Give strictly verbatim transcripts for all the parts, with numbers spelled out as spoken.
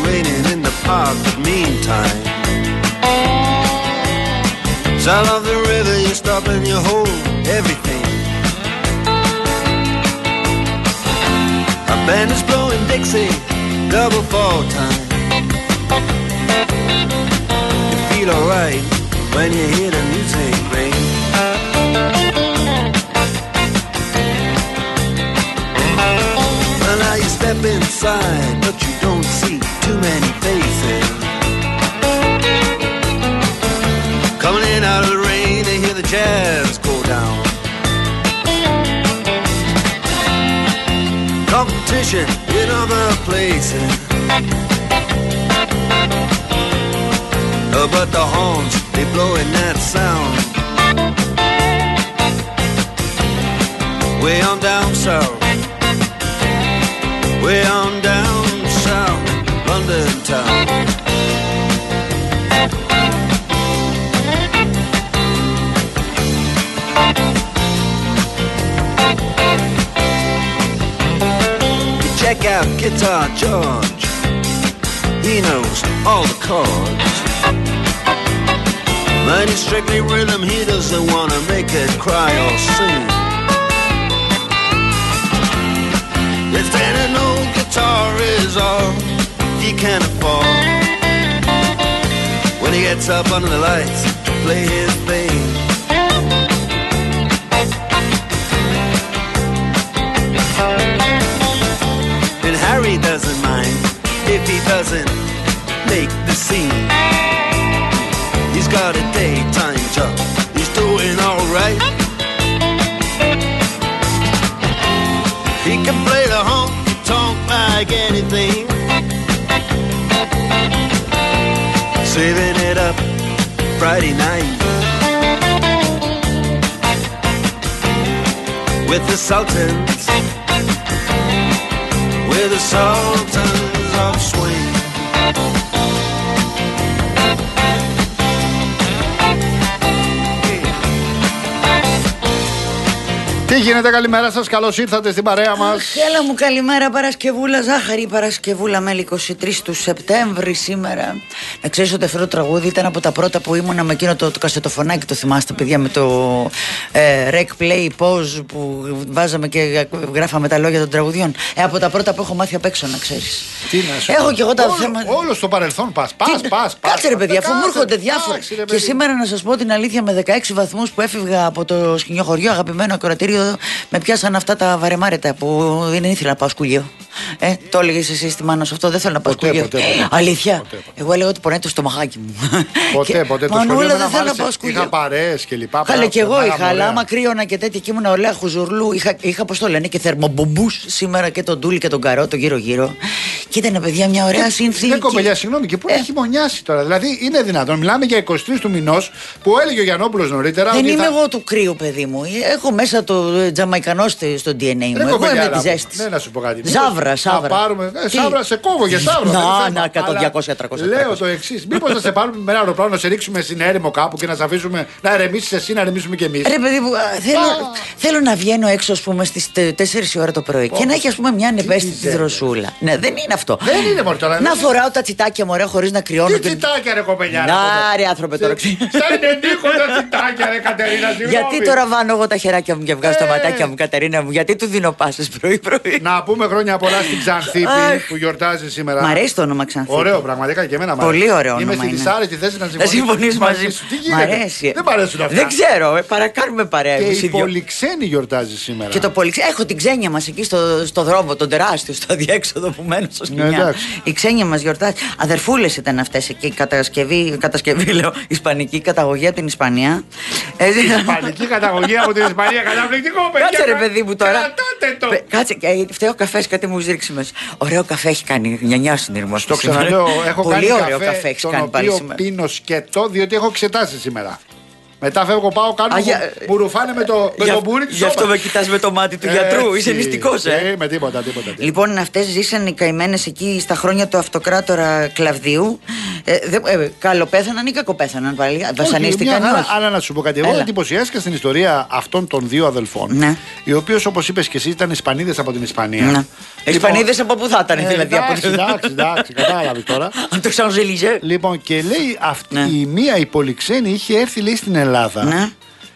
raining in the park, but meantime, sound of the river, you stop and you hold everything. A band is blowing Dixie, double fall time. You feel alright when you hear the music ring. Well, now you step inside, but you don't see too many faces. Coming in out of the rain, they hear the jazz go down. Competition in other places, uh, but the horns, they blowing that sound. Way on down south, way on down south, London town. Check out Guitar George, he knows all the chords. But it's strictly rhythm, he doesn't want to make it cry or sing. If then an old guitar is all he can afford, when he gets up under the lights to play his thing, Harry doesn't mind if he doesn't make the scene. He's got a daytime job, he's doing alright. He can play the honky-tonk like anything, saving it up Friday night with the Sultans, with the Sultans of Swing. Τι γίνεται, καλημέρα σας, καλώς ήρθατε στην παρέα μας. Έλα μου, καλημέρα, Παρασκευούλα, ζάχαρη Παρασκευούλα, μέλη είκοσι τρεις του Σεπτέμβρη σήμερα. Να ξέρεις ότι αυτό το τραγούδι ήταν από τα πρώτα που ήμουνα με εκείνο το, το κασετοφωνάκι, το θυμάστε παιδιά, με το ε, rec play pause που βάζαμε και γράφαμε τα λόγια των τραγουδιών. Ε, από τα πρώτα που έχω μάθει απ' έξω, να ξέρεις. Τι να σου έχω και εγώ τα όλο, θέματα. Όλο στο παρελθόν πας, πας, πας. Κάτσε ρε παιδιά, αφού μου έρχονται διάφορα. Και σήμερα να σας πω την αλήθεια, με δεκαέξι βαθμούς που έφευγα από το σκηνιοχωριό, αγαπημένο ακροατήριο, με πιάσαν αυτά τα βαρεμάρετα που δεν ήθελα να πάω σκουλείο. Ε, το έλεγες εσύ στη μάνα σου αυτό, δεν θέλω να πάω ποτέ, σκουλείο. Ποτέ, ποτέ, Αλήθεια. Ποτέ, ποτέ. Εγώ έλεγα ότι πονάει το στομαχάκι μου. Ποτέ, και, ποτέ. Το Μανούλα, σχολείο δεν θέλω να πάω σκουλείο. Είχα παρέες και λοιπά. Καλά, και εγώ είχα, αλλά άμα κρύωνα και τέτοια και ήμουν ολέα χουζουρλού. Είχα, είχα πώς το λένε, και θερμομπομπούς σήμερα και τον Τούλι και τον Καρό, τον γύρω-γύρω. Και ήταν παιδιά μια ωραία συνθήκη. Ναι, κοπελιά, συγγνώμη, και πού ε. έχει χειμωνιάσει τώρα. Δηλαδή είναι δυνατόν. Μιλάμε για είκοσι τρεις του μηνός που έλεγε ο Γιαννόπουλος νωρίτερα. Δεν ότι είμαι θα... εγώ του κρύου, παιδί μου. Έχω μέσα το τζαμαϊκανό στο ντι εν έι μου. Εγώ είμαι τη ζέστη. Ναι, να σου πω κάτι. Ζάβρα, σάβρα. Πάρουμε... Ε, σάβρα, σε κόβω για σάβρα. Να, να, εκατό, διακόσια, τριακόσια. Λέω το εξής. Μήπως θα σε πάρουμε με ένα αεροπλάνο να σε ρίξουμε στην έρημο κάπου και να σε αφήσουμε να ερεμήσεις εσύ, να ερεμήσουμε κι εμείς. Ρε παιδί μου, θέλω, θέλω να βγαίνω έξω, ας πούμε, στις τέσσερις η ώρα το πρωί και να έχει, ας πούμε, μια ανεπαίσθητη δροσούλα. Ναι, δεν είναι αυτό. Δεν είναι μόνο τώρα. Να φοράω τα τσιτάκια μου, χωρίς να κρυώνω. Τι τσιτάκια, ρε κοπελιά. Να, ρε άνθρωπε τώρα. Στα ενενίκο τα τσιτάκια, ρε Κατερίνα. Γιατί τώρα βάνω εγώ τα χεράκια μου και βγάζω τα ματάκια μου, Κατερίνα μου, γιατί του δίνω πάσες πρωί-πρωί. Να πούμε χρόνια πολλά στην Ξανθήπη που γιορτάζει σήμερα. Μ' αρέσει το όνομα Ξανθήπη. Ωραίο, πραγματικά και εμένα μ' αρέσει. Πολύ ωραίο όνομα. Είμαι στη δυσάρεστη θέση να συμφωνήσω μαζί σου. Μ' αρέσει. Δεν μ' αρέσουν αυτά. Δεν ξέρω, ε, παρακάνουμε παρέα. Και η Πολυξένη γιορτάζει σήμερα. Και το Πολυξένη. Έχω την ξένια μας εκεί στο, στο δρόμο, τον τεράστιο, στο αδιέξοδο που μένω στο Σκηνιά. Ναι, η ξένια μας γιορτάζει. Αδερφούλες ήταν αυτές εκεί. Κατασκευή, κατασκευή λέω, ισπανική καταγωγή από την Ισπανία. Ισπανική καταγωγή από την Ισπανία, καταπληκτικό παιδί. Κάτσε ρε παιδί μου τώρα. Κρατάτε το. Κάτσε, φταίει ο καφές, κάτι μου ρίξει μέσα. Ωραίο καφέ έχει κάνει, νιανιά συνειρμός. Το ξαναλέω, έχω πολύ κάνει ωραίο καφέ, καφέ έχεις τον κάνει οποίο πάλι σήμερα. πίνω σκετό, διότι έχω εξετάσει σήμερα. Μετά φεύγω, πάω, κάνω μου, για... μου ρουφάνε με το, με το μπούρι της Γι' αυτό με κοιτάς με το μάτι του ε, γιατρού, είσαι ε, νηστικός, ε. ε. Με τίποτα, τίποτα, τίποτα. Λοιπόν, αυτές ζήσαν οι καημένες εκεί στα χρόνια του αυτοκράτορα Κλαβδίου. Ε, δε, ε, καλοπέθαναν ή κακοπέθαναν πάλι. Βασανίστηκαν. Αλλά να σου πω κάτι. Εγώ εντυπωσιάστηκα στην ιστορία αυτών των δύο αδελφών. Ναι. Οι οποίοι, όπως είπες και εσύ, ήταν Ισπανίδες από την Ισπανία. Ναι. Ισπανίδες από πού θα ήταν, δηλαδή. Εντάξει, εντάξει, εντάξει, κατάλαβε τώρα. Από το Ξανζελιζέ. Λοιπόν, και λέει αυτή η μία η πολυξένη είχε έρθει, λέει, στην Ελλάδα. Ναι.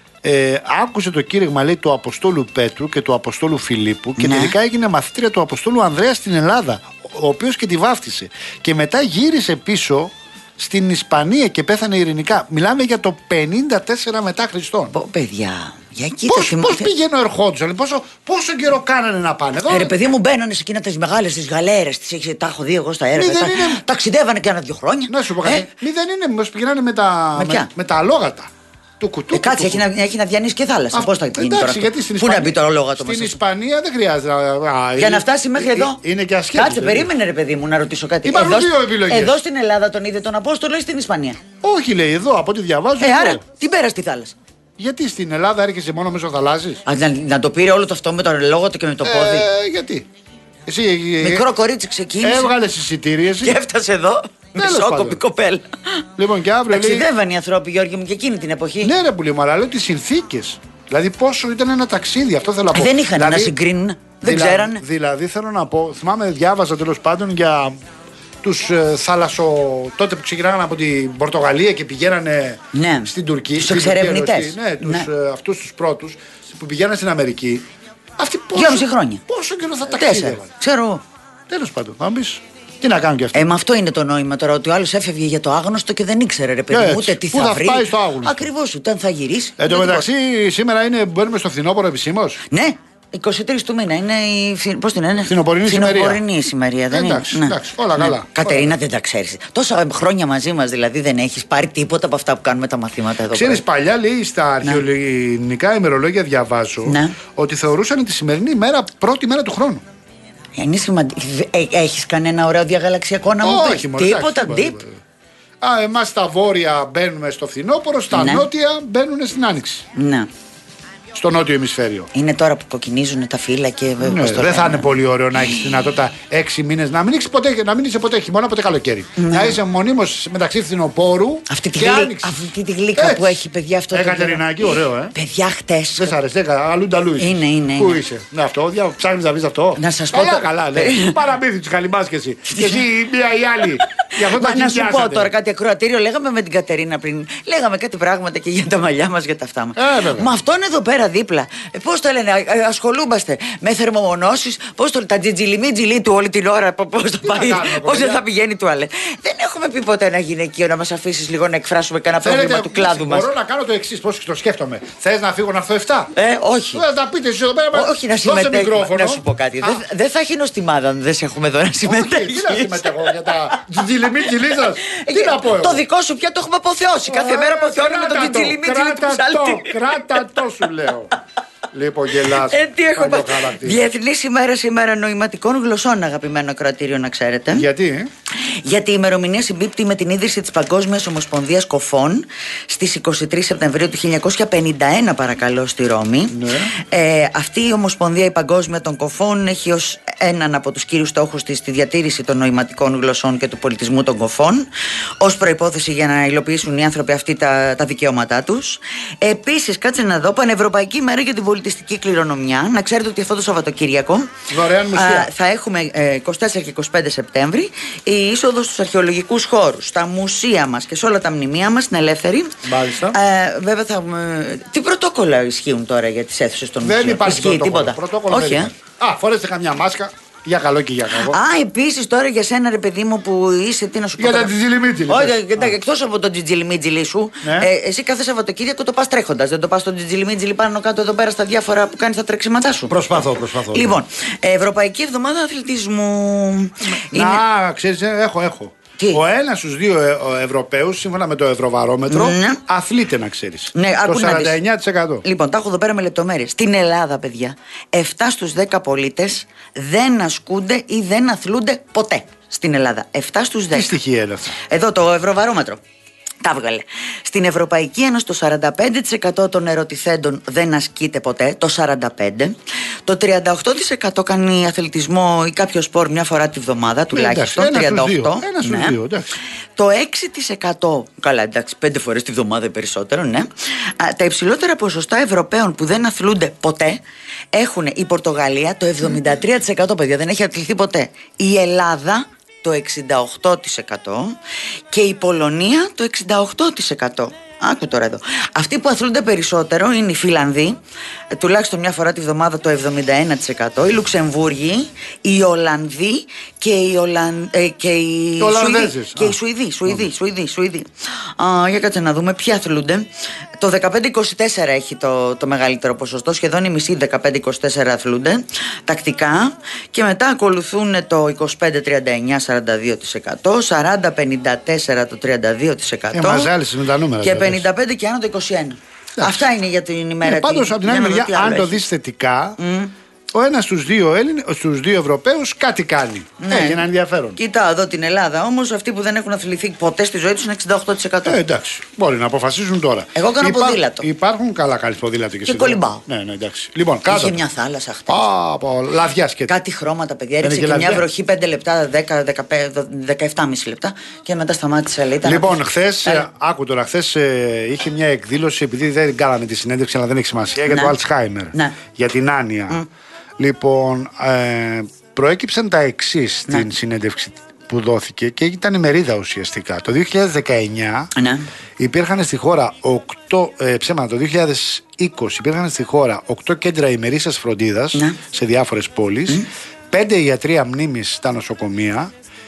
Ε, άκουσε το κήρυγμα, λέει, του Αποστόλου Πέτρου και του Αποστόλου Φιλίππου και ναι. τελικά έγινε μαθήτρια του Αποστόλου Ανδρέα στην Ελλάδα, ο οποίος και τη βάφτισε. Και μετά γύρισε πίσω στην Ισπανία και πέθανε ειρηνικά. Μιλάμε για το πενήντα τέσσερα μετά Χριστόν. Πω, παιδιά, για εκεί πώς, θυμ... πώς πηγαίνω ερχόντουσαν, πόσο, πόσο καιρό κάνανε να πάνε εδώ. Ε, ρε παιδί μου, μπαίνανε σε εκείνα τις μεγάλες τις γαλέρες, τις τα έχω δει εγώ στα έργα. Τα... Είναι... Ταξιδεύανε και ένα δύο χρόνια. Να σου πω κάτι. Ε? Μη δεν είναι, μήπως πηγαίνανε με τα, με, με, με τα αλόγατα. Του κουτού, ε, κάτσε, έχει, να, έχει να διανύσει και θάλασσα. Πώς θα γίνει τώρα? Γιατί στην Πού Ισπανία, να μπει το λόγο το στην Ισπανία δεν χρειάζεται να. Για να φτάσει μέχρι εδώ. Είναι και ασχέτω. Κάτσε, περίμενε, ρε παιδί μου, να ρωτήσω κάτι. Υπάρχουν δύο επιλογές. Εδώ στην Ελλάδα τον είδε τον Απόστολο ή στην Ισπανία? Όχι, λέει, εδώ από ό,τι διαβάζω. Ε, άρα τι πέρα στη θάλασσα? Γιατί στην Ελλάδα έρχεσαι μόνο μέσω θαλάσσης? Να, να το πήρε όλο το αυτό με το λόγο του και με το πόδι. Ε, γιατί. Εσύ, μικρό κορίτσι ξεκίνησε. Έβγαλε εισιτήρια εσύ. Και έφτασε εδώ. Μισόκοπη κοπέλα. Λοιπόν, και αύριο. Ταξιδεύαν οι άνθρωποι, Γιώργη μου, και εκείνη την εποχή. Ναι, ρε που λέει, αλλά λέω τις συνθήκες. Δηλαδή, πόσο ήταν ένα ταξίδι, αυτό θέλω να πω. Δεν είχαν δηλαδή, να συγκρίνουν. Δεν δηλα, ξέρανε. Δηλαδή, θέλω να πω, θυμάμαι, διάβαζα τέλος πάντων για τους ε, θάλασσο. Τότε που ξεκινάγανε από την Πορτογαλία και πηγαίνανε ναι. στην Τουρκία. Τους εξερευνητές. Ναι, τους, ναι. ε, αυτούς τους πρώτους που πηγαίνανε στην Αμερική. Αυτοί πόσο, δυόμιση χρόνια. Πόσο καιρό θα ταξίδευαν. Ξέρω. Τέλος πάντων, θα μπεις. Τι να κάνουν κι αυτοί. Ε, με αυτό είναι το νόημα τώρα. Ότι ο άλλος έφευγε για το άγνωστο και δεν ήξερε, ρε παιδί μου, ούτε τι Πού θα, θα βρει. πάει στο άγνωστο. Ακριβώς, ούτε αν θα γυρίσει. Εν τω μεταξύ, σήμερα είναι, μπαίνουμε στο φθινόπωρο επισήμως. Ναι, εικοστή τρίτη του μήνα είναι η. Πώς την είναι? Φθινοπορεινή Φθινοπορεινή σημερία. Δεν εντάξει, είναι. εντάξει, όλα καλά. Ναι. Κατερίνα, δεν τα ξέρεις. Τόσα χρόνια μαζί μας δηλαδή δεν έχεις πάρει τίποτα από αυτά που κάνουμε τα μαθήματα εδώ. Ξέρεις, παλιά λέει στα αρχαιολογικά ημερολόγια, διαβάζω ναι. ότι θεωρούσαν τη σημερινή μέρα πρώτη μέρα του χρόνου. Είναι σημαντικό. Ε, έχεις κανένα ωραίο διαγαλαξιακό να μου πεις? Όχι, μόνο. Τίποτα, deep. Α, εμάς στα βόρεια μπαίνουμε στο φθινόπωρο, στα ναι. νότια μπαίνουν στην άνοιξη. Ναι. Στο νότιο ημισφαίριο. Είναι τώρα που κοκκινίζουν τα φύλλα και ναι, δεν θα είναι πολύ ωραίο να έχει δυνατότητα έξι μήνες να μην, ποτέ, να μην είσαι ποτέ χειμώνα, ποτέ καλοκαίρι. Ναι. Να είσαι μονίμως μεταξύ φθινοπόρου αυτή και τη άνοιξη. Αυτή τη γλύκα έτσι που έχει, παιδιά, αυτό. Ε, Κατερινάκη, ωραίο, ε. Παιδιά, χτες. Δεν σ' αρέσει, αλλού νταλού είσαι. Είναι, είναι. Πού είναι. είσαι? Ναι, αυτό, ψάχνεις να βρεις αυτό. Να σας πω. Καλά, καλά, ναι. Παραμύθι της Καλυμάς και εσύ. Και εσύ μία ή άλλη. Μα να σου πω τώρα κάτι ακροατήριο. Λέγαμε με την Κατερίνα πριν. Λέγαμε κάτι πράγματα και για τα μαλλιά μας, για τα αυτά μας. Μα αυτόν εδώ πέρα δίπλα. Πώς το λένε, ασχολούμαστε με θερμομονώσεις. Πώς το λένε, τα τζιτζιλιμίτζιλί του όλη την ώρα. Πώς το πάει, πώς δεν θα πηγαίνει τουαλέτ. Δεν έχουμε πει ποτέ ένα γυναικείο να μας αφήσεις λίγο να εκφράσουμε κανένα πρόβλημα του κλάδου μας. Μπορώ να κάνω το εξής, πώς το σκέφτομαι. Θες να φύγω να έρθω εφτά? Ε, όχι. Θα τα πείτε εσείς εδώ πέρα. Όχι να συμμετέχουμε. Να σου πω κάτι. Δεν θα έχει νοστιμάδα αν δεν σε έχουμε εδώ να συμμετέχεις. Τι να συμμετέχω για τα τζιτζιλιμίτζιλί σας? Τι να πω εγώ? Το δικό σου πια το έχουμε αποθεώσει. Κάθε μέρα αποθεώνουμε το τζιτζιλιμίτζιλί του ψάλτη. Κράτα το, σου λέω. Λοιπόν, γελάς. Ε, τι έχω πάει. Διεθνής ημέρα σήμερα νοηματικών γλωσσών, αγαπημένο ακροατήριο, να ξέρετε. Γιατί? Γιατί η ημερομηνία συμπίπτει με την ίδρυση της Παγκόσμιας Ομοσπονδίας Κοφών στις εικοστή τρίτη Σεπτεμβρίου του χίλια εννιακόσια πενήντα ένα, παρακαλώ, στη Ρώμη. Ναι. Ε, αυτή η Ομοσπονδία, η Παγκόσμια των Κοφών, έχει ως έναν από τους κύριους στόχους της τη διατήρηση των νοηματικών γλωσσών και του πολιτισμού των κοφών, ως προϋπόθεση για να υλοποιήσουν οι άνθρωποι αυτοί τα, τα δικαιώματά τους. Επίσης, κάτσε να δω, Πανευρωπαϊκή ημέρα για την πολιτιστική κληρονομιά. Να ξέρετε ότι αυτό το Σαββατοκύριακο α, θα έχουμε ε, εικοστή τέταρτη και εικοστή πέμπτη Σεπτέμβρη η είσοδος στους αρχαιολογικούς χώρους, στα μουσεία μας και σε όλα τα μνημεία μας είναι ελεύθερη. Μάλιστα. Ε, βέβαια, θα, ε, τι πρωτόκολλα ισχύουν τώρα για τις αίθουσες των μουσείων? Δεν υπάρχει Ισχύει πρωτόκολλο. τίποτα? Πρωτόκολλο Όχι, δεν ε. Α, φορέστε καμιά μάσκα. Για καλό και για κακό. Α, επίσης τώρα για σένα, ρε παιδί μου, που είσαι, τι να σου πω. Για τα τζιτζιλιμίτζιλι. Όχι, εκτός από το τζιτζιλιμίτζιλι σου, ναι. ε, εσύ κάθε Σαββατοκύριακο το πας τρέχοντας. Δεν το πας το τζιτζιλιμίτζιλι πάνω κάτω εδώ πέρα στα διάφορα που κάνεις τα τρεξίματά σου? Προσπαθώ, προσπαθώ. Λοιπόν, Ευρωπαϊκή Εβδομάδα Αθλητισμού. Να, είναι... ξέρεις, έχω, έχω. Τι? Ο ένας στους δύο ε, Ευρωπαίους, σύμφωνα με το Ευρωβαρόμετρο, ναι. αθλείται, να ξέρεις. Ναι, το σαράντα εννιά τοις εκατό. Λοιπόν, τα έχω εδώ πέρα με λεπτομέρειες. Στην Ελλάδα, παιδιά, επτά στους δέκα πολίτες δεν ασκούνται ή δεν αθλούνται ποτέ. Στην Ελλάδα. επτά στους δέκα. Τι στοιχεία είναι αυτά? Εδώ το Ευρωβαρόμετρο τα έβγαλε. Στην Ευρωπαϊκή Ένωση το σαράντα πέντε τοις εκατό των ερωτηθέντων δεν ασκείται ποτέ. Το σαράντα πέντε τοις εκατό. Το τριάντα οκτώ τοις εκατό κάνει αθλητισμό ή κάποιο σπορ μια φορά τη βδομάδα τουλάχιστον. Εντάξει, ένα τριάντα οκτώ στους δύο. Ένα στους ναι. δύο, εντάξει. Το έξι τοις εκατό, καλά εντάξει, πέντε φορές τη βδομάδα περισσότερο, ναι. Τα υψηλότερα ποσοστά Ευρωπαίων που δεν αθλούνται ποτέ έχουν η Πορτογαλία το εβδομήντα τρία τοις εκατό, παιδιά, δεν έχει αθληθεί ποτέ. Η Ελλάδα το εξήντα οκτώ τοις εκατό και η Πολωνία το εξήντα οκτώ τοις εκατό. Άκου τώρα εδώ. Αυτοί που αθλούνται περισσότερο είναι οι Φιλανδοί, τουλάχιστον μια φορά τη βδομάδα το εβδομήντα ένα τοις εκατό, οι Λουξεμβούργοι, οι Ολλανδοί και οι, Ολλαν... ε, και οι Σουηδοί. Και οι Σουηδοί, Σουηδοί, Σουηδοί, Σουηδοί. Α, για κάτσε να δούμε ποιοι αθλούνται. Το δεκαπέντε είκοσι τέσσερα έχει το, το μεγαλύτερο ποσοστό, σχεδόν οι μισοί δεκαπέντε είκοσι τέσσερα αθλούνται τακτικά. Και μετά ακολουθούν το είκοσι πέντε τριάντα εννιά σαράντα δύο τοις εκατό, σαράντα πενήντα τέσσερα το τριάντα δύο τοις εκατό. Ε, μαζάλισες με τα νούμερα. Και πενήντα πέντε και άνω το είκοσι ένα. Εντάξει. Αυτά είναι για την ημέρα. Ε, πάντως από την άλλη μεριά, αν το δεις θετικά, mm. ο ένας στους δύο, Έλληνες, στους δύο Ευρωπαίους κάτι κάνει. Ναι. Έχει ένα ενδιαφέρον. Κοίτα εδώ την Ελλάδα όμως, αυτοί που δεν έχουν αθληθεί ποτέ στη ζωή τους είναι εξήντα οκτώ τοις εκατό. Ε, εντάξει, μπορεί να αποφασίσουν τώρα. Εγώ κάνω Υπά... ποδήλατο. Υπάρχουν καλά, κάνεις ποδήλατο και, και κολυμπάω. Ναι, ναι, εντάξει. Λοιπόν, κάτω. Είχε μια θάλασσα χτες. Α, από λαδιά σκέτη. Κάτι χρώματα, παιδιά. Έριξε και, και μια βροχή πέντε λεπτά, δέκα, δεκαεπτά και μισό λεπτά και μετά σταμάτησε. Λέει, λοιπόν, χθες, ε, άκου τώρα, χθες ε, είχε μια εκδήλωση, επειδή δεν κάναμε τη συνέντευξη, αλλά δεν έχει σημασία, για το Alzheimer. Για την άνοια. Λοιπόν, ε, προέκυψαν τα εξής στην ναι. συνέντευξη που δόθηκε και ήταν ημερίδα ουσιαστικά. Το δύο χιλιάδες δεκαεννιά ναι. υπήρχαν στη χώρα οκτώ, ε, ψέματα, το δύο χιλιάδες είκοσι υπήρχαν στη χώρα οκτώ κέντρα ημερήσιας φροντίδας ναι. σε διάφορες πόλεις, mm. πέντε ιατρεία μνήμης στα νοσοκομεία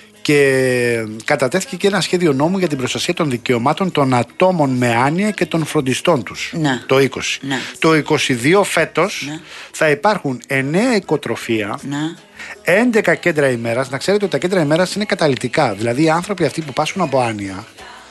και κατατέθηκε και ένα σχέδιο νόμου για την προστασία των δικαιωμάτων των ατόμων με άνοια και των φροντιστών τους. Ναι. Το είκοσι. Ναι. Το είκοσι δύο φέτος ναι. θα υπάρχουν εννέα οικοτροφία, ναι. έντεκα κέντρα ημέρας. Να ξέρετε ότι τα κέντρα ημέρας είναι καταλυτικά. Δηλαδή οι άνθρωποι αυτοί που πάσχουν από άνοια,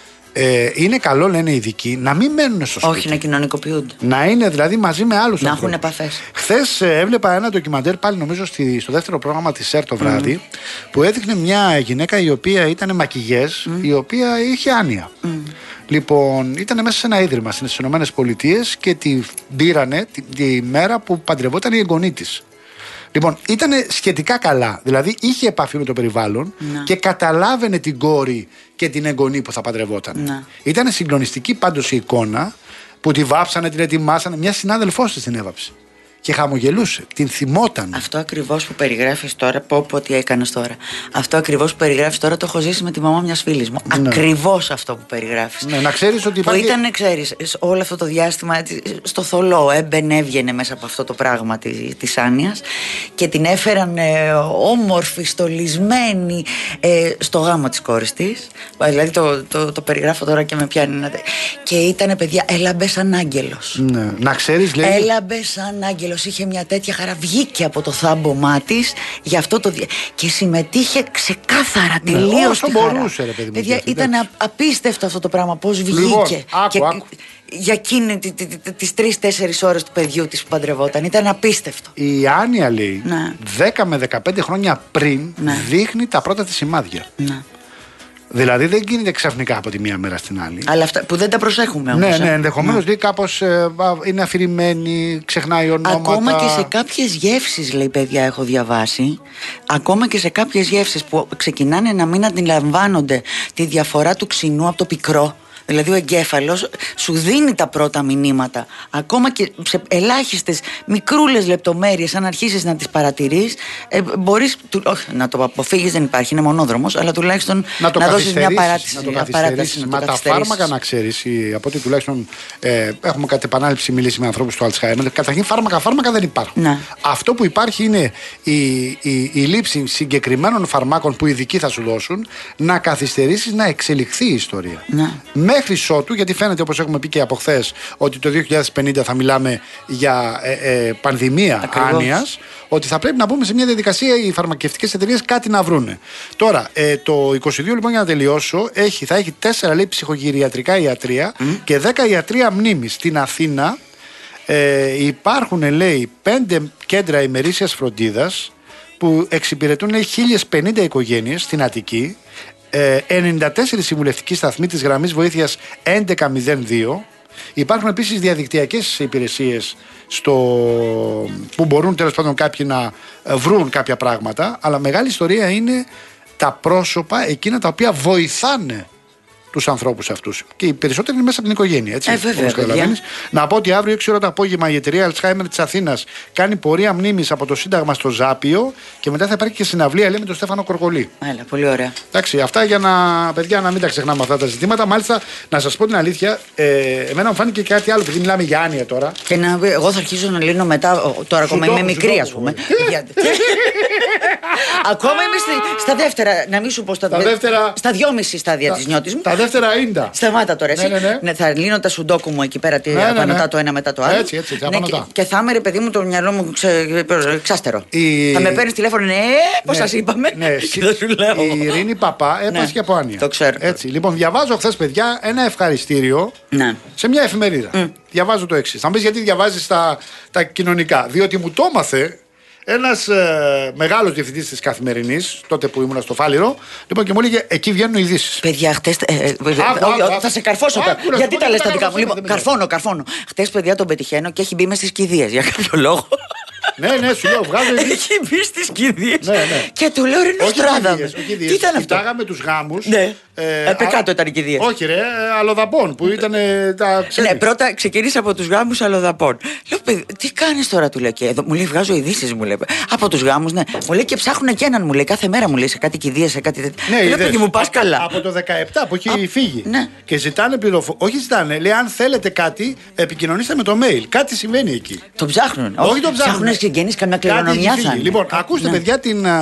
Ε, είναι καλό, λένε οι ειδικοί, να μην μένουν στο σπίτι. Όχι, να κοινωνικοποιούνται. Να είναι δηλαδή μαζί με άλλους να ανθρώπους. έχουν επαφές. Χθες ε, έβλεπα ένα ντοκιμαντέρ, πάλι νομίζω στη, στο δεύτερο πρόγραμμα της ΣΕΡ το βράδυ, mm. που έδειχνε μια γυναίκα η οποία ήταν μακιγιές, mm. η οποία είχε άνοια. Mm. Λοιπόν, ήταν μέσα σε ένα ίδρυμα στις ΗΠΑ και τη πήρανε τη, τη μέρα που παντρευόταν η εγγονή της. Λοιπόν, ήταν σχετικά καλά. Δηλαδή είχε επαφή με το περιβάλλον να. και καταλάβαινε την κόρη και την εγγονή που θα παντρευόταν. Ήταν συγκλονιστική πάντως η εικόνα που τη βάψανε, την ετοιμάσανε. Μια συνάδελφός της την έβαψε. Και χαμογελούσε, την θυμόταν. Αυτό ακριβώς που περιγράφεις τώρα, πω πω τι έκανες τώρα. Αυτό ακριβώς που περιγράφεις τώρα το έχω ζήσει με τη μαμά μιας φίλης μου. Ναι. Ακριβώς αυτό που περιγράφεις. Ναι, να ξέρεις ότι υπάρχει. Που ήταν, ξέρεις, όλο αυτό το διάστημα στο θολό, έμπαινε, έβγαινε μέσα από αυτό το πράγμα της, της άνοιας και την έφεραν ε, όμορφη, στολισμένη ε, στο γάμο της κόρης της. Δηλαδή το, το, το, το περιγράφω τώρα και με πιάνει. Και ήταν, παιδιά, έλαμπε σαν άγγελος. Ναι. Να ξέρεις, λέει. Έλαμπε σαν άγγελος. Είχε μια τέτοια χαρά, βγήκε από το θάμπομά της για αυτό το δια... και συμμετείχε ξεκάθαρα, τελείως ναι, όσο μπορούσε, ρε παιδί μου. Παιδιά, ήταν α, απίστευτο αυτό το πράγμα, πώς βγήκε. Λοιπόν, άκου, και, άκου. Για εκείνη τις τρεις-τέσσερις ώρες του παιδιού της που παντρευόταν. Ήταν απίστευτο. Η Άνια, λέει, ναι. δέκα με δεκαπέντε χρόνια πριν ναι. δείχνει τα πρώτα της σημάδια. Ναι. Δηλαδή δεν γίνεται ξαφνικά από τη μία μέρα στην άλλη. Αλλά αυτά που δεν τα προσέχουμε όμως. Ναι, ναι, ενδεχομένως ναι. κάπως ε, είναι αφηρημένη, ξεχνάει ονόματα. Ακόμα και σε κάποιες γεύσεις, λέει, παιδιά, έχω διαβάσει. Ακόμα και σε κάποιες γεύσεις που ξεκινάνε να μην αντιλαμβάνονται τη διαφορά του ξινού από το πικρό. Δηλαδή ο εγκέφαλος σου δίνει τα πρώτα μηνύματα. Ακόμα και σε ελάχιστες μικρούλες λεπτομέρειες, αν αρχίσεις να τις παρατηρείς, ε, μπορείς, του, όχι να το αποφύγεις, δεν υπάρχει, είναι μονόδρομος, αλλά τουλάχιστον να, να δώσεις μια παράτηση. Να το καθυστερήσεις. Μα τα φάρμακα, να ξέρεις, από ό,τι τουλάχιστον ε, έχουμε κατ' επανάληψη μιλήσει με ανθρώπους του Alzheimer, καταρχήν φάρμακα, φάρμακα δεν υπάρχουν. Να. Αυτό που υπάρχει είναι η, η, η λήψη συγκεκριμένων φαρμάκων που οι ειδικοί θα σου δώσουν, να καθυστερήσεις να εξελιχθεί η ιστορία. Να. Μέχρι ότου, γιατί φαίνεται, όπως έχουμε πει και από χθες, ότι το δύο χιλιάδες πενήντα θα μιλάμε για ε, ε, πανδημία άνοιας, ότι θα πρέπει να μπούμε σε μια διαδικασία οι φαρμακευτικές εταιρείες κάτι να βρούνε. Τώρα, ε, το είκοσι δύο, λοιπόν, για να τελειώσω, έχει, θα έχει τέσσερα, λέει, ψυχογυριατρικά ιατρία mm. και δέκα ιατρία μνήμης. Στην Αθήνα ε, υπάρχουν, λέει, πέντε κέντρα ημερήσιας φροντίδας που εξυπηρετούν, λέει, χίλιες πενήντα οικογένειες στην Αττική. ενενήντα τέσσερις συμβουλευτικοί σταθμοί της γραμμής βοήθειας έντεκα μηδέν δύο. Υπάρχουν επίσης διαδικτυακές υπηρεσίες στο... που μπορούν τέλος πάντων κάποιοι να βρουν κάποια πράγματα, αλλά μεγάλη ιστορία είναι τα πρόσωπα εκείνα τα οποία βοηθάνε τους ανθρώπους αυτούς. Και οι περισσότεροι είναι μέσα από την οικογένεια. Έτσι, ε, βέβαια, να πω ότι αύριο έξι ώρα το απόγευμα η εταιρεία Alzheimer της Αθήνας κάνει πορεία μνήμης από το Σύνταγμα στο Ζάπιο και μετά θα υπάρχει και συναυλία, λέει, με τον Στέφανο Κορκολί. Έλα, πολύ ωραία. Εντάξει, αυτά για να, παιδιά, να μην τα ξεχνάμε αυτά τα ζητήματα. Μάλιστα, να σας πω την αλήθεια, ε, εμένα μου φάνηκε κάτι άλλο, επειδή μιλάμε για άνοια τώρα. Και να, εγώ θα αρχίσω να λύνω μετά. Τώρα ακόμα είμαι μικρή, ας πούμε. Ακόμα είμαι στα δεύτερα, να μην σου πω στα δεύτερα. Στα δυόμιση στάδια της νιώτης μου. Τα δεύτερα ίντα. Σταμάτα τώρα, εσύ. Ναι, ναι, ναι. Θα λύνω τα σουντόκου μου εκεί πέρα, ναι, ναι, ναι. απανωτά το ένα μετά το άλλο. Έτσι, έτσι, ναι, και, και θα είμαι, ρε παιδί μου, το μυαλό μου ξε, ξάστερο. Η... Θα με παίρνει τηλέφωνο, ναι, πώς σας είπαμε. Ναι, η Ειρήνη Παπά έπασε και από άνοια. Το ξέρω. Έτσι, λοιπόν, διαβάζω χθες, παιδιά, ένα ευχαριστήριο ναι. σε μια εφημερίδα. Mm. Διαβάζω το εξής. Θα μου πεις γιατί διαβάζεις τα, τα κοινωνικά. Διότι μου το έμαθε ένας ε, μεγάλος διευθυντής της Καθημερινής, τότε που ήμουν στο Φάληρο, λοιπόν, και μου έλεγε εκεί βγαίνουν ειδήσεις. Παιδιά, χτες. Ε, ε, θα σε καρφώσω τώρα. Γιατί τα λες τα δικά μου. Λοιπόν, καρφώνω, καρφώνω. Χτες, παιδιά, τον πετυχαίνω και έχει μπει μες στις κηδείες για κάποιο λόγο. Ναι, ναι, σου λέω, βγάζω ειδήσεις. Έχει μπει στις κηδείες. Ναι, ναι. Και του λέω, ρε Νοστράδα. Τι ήταν αυτό? Κοιτάγαμε τους γάμους. Ναι. Επ' κάτω ήταν οι κηδείες. Όχι, ρε, αλλοδαπών που ήταν τα. Ναι, πρώτα ξεκίνησα από τους γάμους αλλοδαπών. Λέω, παιδί, τι κάνεις τώρα, του λέω. Και εδώ μου λέει, βγάζω ειδήσεις, μου λέει. Από τους γάμους, ναι. Μου λέει και ψάχνουν και έναν, μου λέει, κάθε μέρα μου λέει σε κάτι κηδείες, σε κάτι τέτοιο. Ναι, λέω, παιδί μου, πας καλά. Από το δεκαεπτά που έχει φύγει. Ναι. Και ζητάνε πληροφορίες. Όχι, ζητάνε, λέει, αν θέλετε κάτι, επικοινωνήστε με το mail. Κάτι συμβαίνει εκεί. Το ψάχνουν. Όχι, το ψάχνουν. Ψάχνουν συγγενείς, καμιά κληρονομιά θα είναι. Λοιπόν, ακούστε, παιδιά,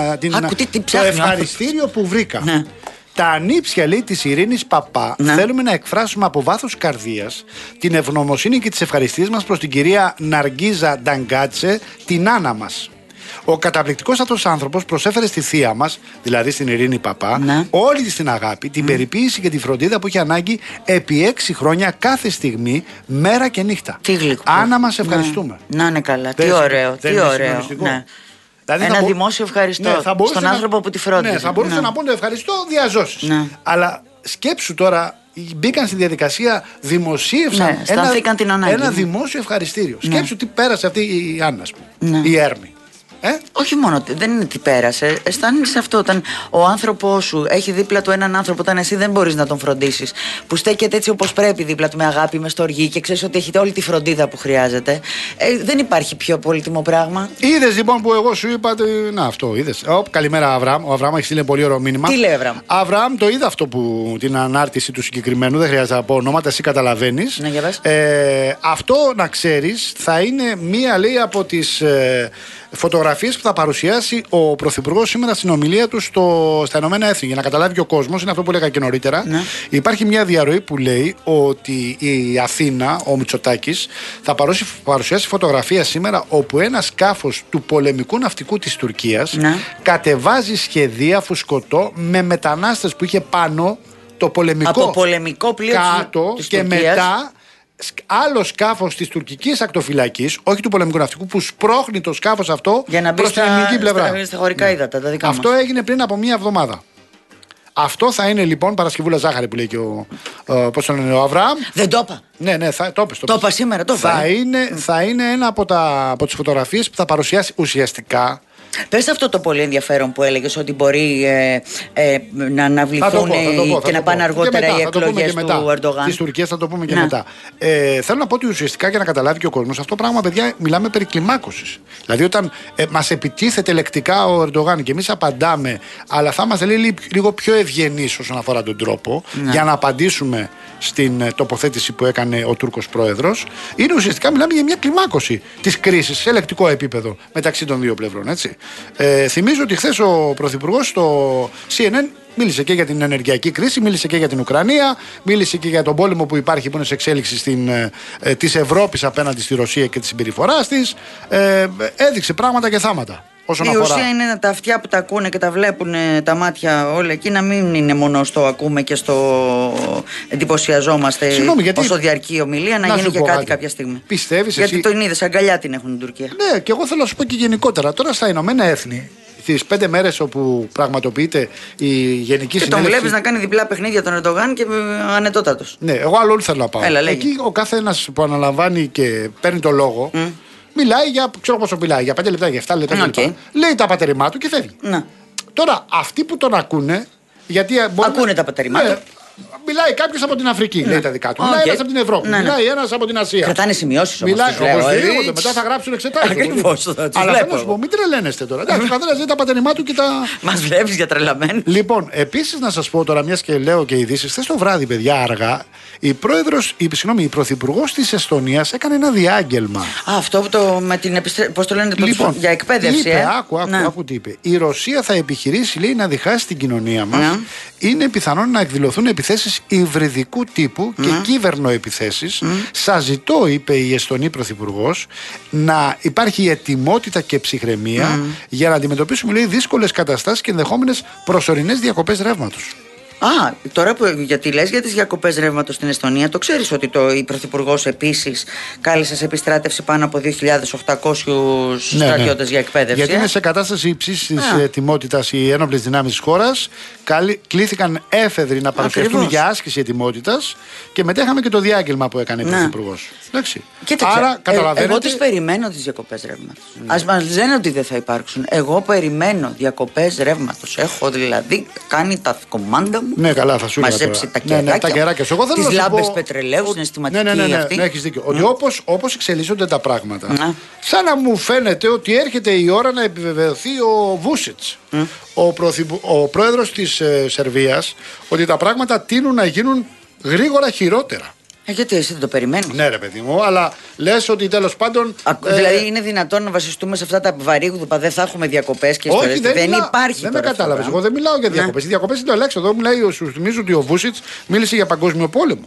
το ευχαριστήριο που βρήκα. Τα ανήψια, λέει, της Ειρήνης Παπά, να. θέλουμε να εκφράσουμε από βάθος καρδίας την ευγνωμοσύνη και τις ευχαριστίες μας προς την κυρία Ναργκίζα Νταγκάτσε, την Άννα μας. Ο καταπληκτικός αυτός άνθρωπος προσέφερε στη θεία μας, δηλαδή στην Ειρήνη Παπά, να. όλη της την αγάπη, την mm. περιποίηση και τη φροντίδα που είχε ανάγκη επί έξι χρόνια κάθε στιγμή, μέρα και νύχτα. Τι γλυκό. Άννα μας, ευχαριστούμε. Να είναι καλά. Τι ωραίο. Τι ωραίο. Ναι. Δηλαδή ένα μπο... δημόσιο ευχαριστώ ναι, στον να... άνθρωπο που τη φρόντιζε. Ναι, θα μπορούσε ναι. να πούνε ευχαριστώ διαζώσεις. Ναι. Αλλά σκέψου τώρα, μπήκαν στη διαδικασία, δημοσίευσαν ναι, ένα, την ανάγκη, ένα ναι. δημόσιο ευχαριστήριο. Ναι. Σκέψου τι πέρασε αυτή η Άννα, ναι. η Έρμη. Ε? Όχι μόνο, δεν είναι τι πέρασε. Αισθάνεσαι αυτό όταν ο άνθρωπός σου έχει δίπλα του έναν άνθρωπο, όταν εσύ δεν μπορείς να τον φροντίσεις, που στέκεται έτσι όπως πρέπει δίπλα του με αγάπη, με στοργή και ξέρεις ότι έχετε όλη τη φροντίδα που χρειάζεται. Ε, δεν υπάρχει πιο πολύτιμο πράγμα. Είδες λοιπόν που εγώ σου είπα. Να, αυτό είδες. Oh, καλημέρα, Αβραάμ. Ο Αβραάμ έχει στείλει πολύ ωραίο μήνυμα. Τι λέει, Αβραάμ? Αβραάμ, το είδα αυτό που την ανάρτηση του συγκεκριμένου. Δεν χρειάζεται να πω ονόματα, εσύ καταλαβαίνεις. Ναι, για ε, αυτό να ξέρεις θα είναι μία, λέει, από τις. Ε, φωτογραφίες που θα παρουσιάσει ο Πρωθυπουργός σήμερα στην ομιλία του στο, στα Ηνωμένα Έθνη. Για να καταλάβει και ο κόσμος, είναι αυτό που έλεγα και νωρίτερα. Ναι. Υπάρχει μια διαρροή που λέει ότι η Αθήνα, ο Μητσοτάκης, θα παρουσιάσει φωτογραφία σήμερα όπου ένα σκάφος του πολεμικού ναυτικού της Τουρκίας ναι. κατεβάζει σχεδία φουσκωτό με μετανάστες που είχε πάνω το πολεμικό, από πολεμικό πλοίο κάτω της και Τουρκίας. μετά. Άλλο σκάφος της τουρκικής ακτοφυλακής, όχι του πολεμικού ναυτικού, που σπρώχνει το σκάφος αυτό προς την ελληνική πλευρά. Στα, στα χωρικά ναι. ύδατα, τα δικά αυτό μας. έγινε πριν από μία εβδομάδα. Αυτό θα είναι λοιπόν Παρασκευούλα Ζάχαρη που λέει και ο, ο, πώς το λένε, ο Αβραάμ. Δεν το είπα. Ναι, ναι, θα, το είπες. Το είπα σήμερα, το είπα. Θα, είναι, θα είναι ένα από, τα, από τις φωτογραφίες που θα παρουσιάσει ουσιαστικά. Πες αυτό το πολύ ενδιαφέρον που έλεγες ότι μπορεί ε, ε, να αναβληθούν και να πάνε αργότερα οι εκλογές του Ερντογάν. Της Τουρκίας θα το πούμε και ναι. μετά. Ε, θέλω να πω ότι ουσιαστικά για να καταλάβει και ο κόσμος αυτό το πράγμα, παιδιά, μιλάμε περί κλιμάκωσης. Δηλαδή όταν ε, μας επιτίθεται λεκτικά ο Ερντογάν και εμείς απαντάμε, αλλά θα είμαστε λίγο, λίγο πιο ευγενείς όσον αφορά τον τρόπο ναι. για να απαντήσουμε στην τοποθέτηση που έκανε ο Τούρκος πρόεδρος, είναι ουσιαστικά μιλάμε για μια κλιμάκωση της κρίσης σε λεκτικό επίπεδο μεταξύ των δύο πλευρών. Έτσι. Ε, θυμίζω ότι χθες ο Πρωθυπουργός στο σι εν εν μίλησε και για την ενεργειακή κρίση, μίλησε και για την Ουκρανία, μίλησε και για τον πόλεμο που υπάρχει, που είναι σε εξέλιξη στην, ε, της Ευρώπης απέναντι στη Ρωσία και τη συμπεριφορά της. Ε, έδειξε πράγματα και θάματα. Η αφορά... ουσία είναι τα αυτιά που τα ακούνε και τα βλέπουν τα μάτια όλα εκεί, να μην είναι μόνο στο ακούμε και στο εντυπωσιαζόμαστε. Συγγνώμη, γιατί... όσο διαρκεί η ομιλία, να, να γίνει και κάτι, κάτι κάποια στιγμή. Πιστεύεις γιατί εσύ... το είδες, αγκαλιά την έχουν την Τουρκία. Ναι, και εγώ θέλω να σου πω και γενικότερα. Τώρα στα Ηνωμένα Έθνη, στις πέντε μέρες όπου πραγματοποιείται η Γενική και Συνέλευση. Και τον βλέπεις να κάνει διπλά παιχνίδια τον Ερντογάν και ανετότατος. Ναι, εγώ αλλού θέλω να πάω. Έλα, εκεί ο κάθε ένας που αναλαμβάνει και παίρνει το λόγο. Mm. Μιλάει για, ξέρω πόσο μιλάει, για πέντε λεπτά, για εφτά λεπτά. Okay. Λέει τα πατερημά του και φεύγει. Να. Τώρα, αυτοί που τον ακούνε. Γιατί μπορεί ακούνε να... τα πατερημά ναι, του. Μιλάει κάποιο από την Αφρική, ναι. λέει τα δικά του. Okay. Μιλάει ένα από την Ευρώπη. Ναι, ναι. Μιλάει ένα από την Ασία. Κρατάνε σημειώσεις όμως. Μιλάει οπωσδήποτε. Μετά θα γράψουν εξετάσεις. Ακριβώς. Αλλά θέλω να σου πω, μην τρελαίνεστε τώρα. Εντάξει, ο καθένας λέει τα πατερημά του και τα. Μας βλέπεις για τρελαμένους. Λοιπόν, επίσης να σας πω τώρα, μιας και λέω και ειδήσεις, χθες το βράδυ, παιδιά, αργά, η πρόεδρος, η, συγγνώμη, η πρωθυπουργός της Εστονίας έκανε ένα διάγγελμα. Α, αυτό που το, με την επιστρέ... πώς το λένε, λοιπόν, για εκπαίδευση. Είπε, ε? άκου, άκου, ναι. άκου τι είπε. Η Ρωσία θα επιχειρήσει, λέει, να διχάσει την κοινωνία μας. Ναι. Είναι πιθανόν να εκδηλωθούν επιθέσεις υβριδικού τύπου mm. και κύβερνοεπιθέσεις. Mm. Σας ζητώ, είπε η Εστονή πρωθυπουργός, να υπάρχει ετοιμότητα και ψυχραιμία mm. για να αντιμετωπίσουμε, λέει, δύσκολες καταστάσεις και ενδεχόμενες προσωρινές διακοπές ρεύματος. Α, τώρα που γιατί λες για τις διακοπές ρεύματος στην Εστονία, το ξέρεις ότι το, η πρωθυπουργός επίσης κάλεσε σε επιστράτευση πάνω από δύο χιλιάδες οκτακόσιους ναι, στρατιώτες ναι. για εκπαίδευση. Γιατί ε? είναι σε κατάσταση υψής της ετοιμότητας οι ένοπλες δυνάμεις της χώρας. Κλήθηκαν έφεδροι να παρουσιαστούν Ακριβώς. για άσκηση ετοιμότητας και μετέχαμε και το διάγγελμα που έκανε η ναι. πρωθυπουργός. Εντάξει. Κοίταξε, άρα καταλαβαίνετε. Εγώ τις περιμένω τις διακοπές ρεύματος. Ναι. Ας μας λένε ότι δεν θα υπάρξουν. Εγώ περιμένω διακοπές ρεύματος. Έχω δηλαδή κάνει τα κομμάντα μου. Ναι, καλά, θα σου λέω. Μαζέψει τα κεράκια. Ναι, ναι, τα κεράκια. Εγώ θέλω τις λάμπες πω... πετρελαίου, συναισθηματική ναι, ναι, ναι, ναι, αυτή. Ναι, έχεις δίκιο. Mm. Ότι όπως, όπως εξελίσσονται τα πράγματα, mm. σαν να μου φαίνεται ότι έρχεται η ώρα να επιβεβαιωθεί ο Βούσιτς, mm. ο, πρωθυπου... ο πρόεδρος της ε, Σερβίας, ότι τα πράγματα τείνουν να γίνουν γρήγορα χειρότερα. Ε, γιατί εσύ δεν το περιμένεις. Ναι, ρε παιδί μου, αλλά λες ότι τέλος πάντων. Α, ε, δηλαδή είναι δυνατόν να βασιστούμε σε αυτά τα βαρύγδουπα, δεν θα έχουμε διακοπές και ιστορίες. Δεν, δεν μιλά... υπάρχει. Δεν με κατάλαβες. Εγώ δεν μιλάω για διακοπές. Οι διακοπές είναι το ελάχιστο. Εδώ μιλάει, σου θυμίζω ότι ο Βούσιτς μίλησε για παγκόσμιο πόλεμο.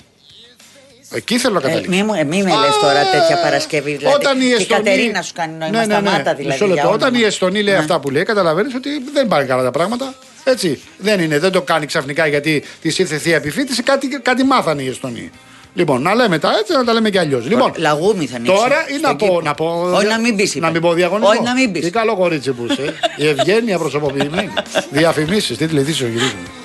Εκεί θέλω να καταλήξω. Ε, μη, μη με λες τώρα τέτοια Παρασκευή. Δηλαδή, όταν η Εστονή... Και η Κατερίνα σου κάνει νόημα ναι, ναι, ναι. σταμάτα δηλαδή. Λεπτό, όταν η Εστονή λέει ναι. αυτά που λέει, καταλαβαίνεις ότι δεν πάνε καλά τα πράγματα. Έτσι. Δεν είναι, δεν το κάνει ξαφνικά γιατί τη ήρθε θεία επιφύτηση, κάτι, κάτι μάθανε οι Εστονοί. Λοιπόν, να λέμε τα έτσι, να τα λέμε και αλλιώς. Λοιπόν, λαγούμι θα ανοίξει. Τώρα ή να πω, να πω. Όχι να μην πεις. Να μην πω διαγωνισμό. Όχι να μην πεις. Τι καλό κορίτσι που είσαι. Η ευγένεια προσωποποιημένη. Διαφημίσεις, τι τηλεθύσεις γυρίζουμε.